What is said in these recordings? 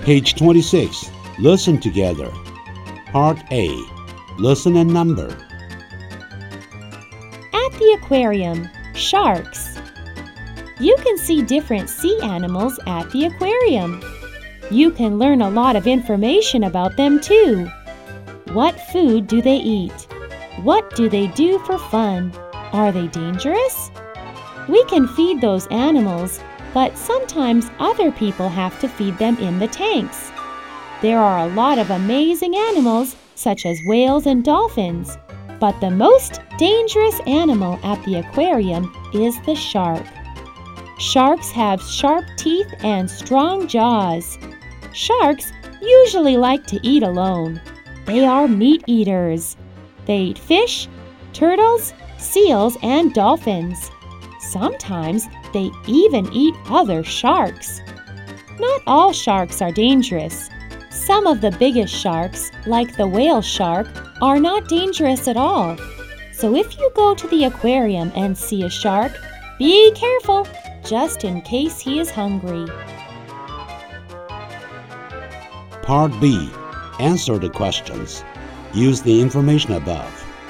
Page 26. Listen together. Part A. Listen and number. At the aquarium, sharks. You can see different sea animals at the aquarium. You can learn a lot of information about them too. What food do they eat? What do they do for fun? Are they dangerous? We can feed those animals, but sometimes other people have to feed them in the tanks. There are a lot of amazing animals, such as whales and dolphins, but the most dangerous animal at the aquarium is the shark. Sharks have sharp teeth and strong jaws. Sharks usually like to eat alone. They are meat eaters. They eat fish, turtles, seals, and dolphins. Sometimes they even eat other sharks. Not all sharks are dangerous. Some of the biggest sharks, like the whale shark, are not dangerous at all. So if you go to the aquarium and see a shark, be careful, just in case he is hungry. Part B. Answer the questions. Use the information above.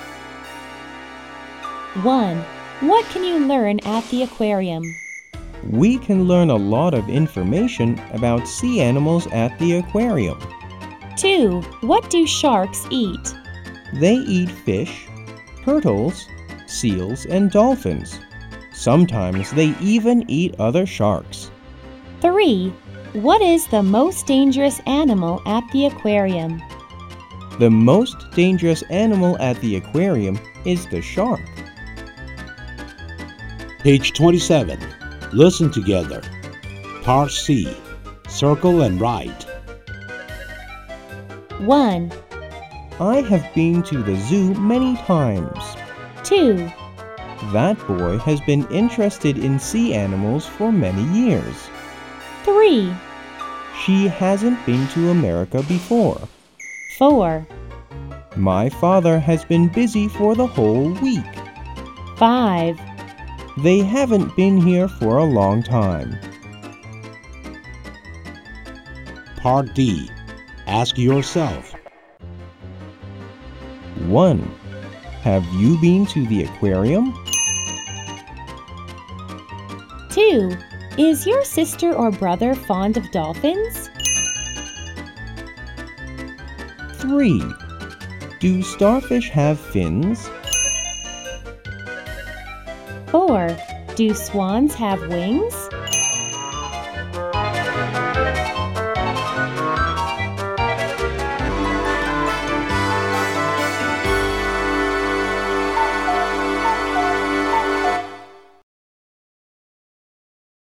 1. What can you learn at the aquarium? We can learn a lot of information about sea animals at the aquarium. 2. What do sharks eat? They eat fish, turtles, seals, and dolphins. Sometimes they even eat other sharks. 3. What is the most dangerous animal at the aquarium? The most dangerous animal at the aquarium is the shark. Page 27. Listen together. Part C. Circle and write. 1. I have been to the zoo many times. 2. That boy has been interested in sea animals for many years. 3. She hasn't been to America before. 4. My father has been busy for the whole week. 5. They haven't been here for a long time. Part D. Ask yourself. 1. Have you been to the aquarium? 2. Is your sister or brother fond of dolphins? 3. Do starfish have fins? 4. Do swans have wings?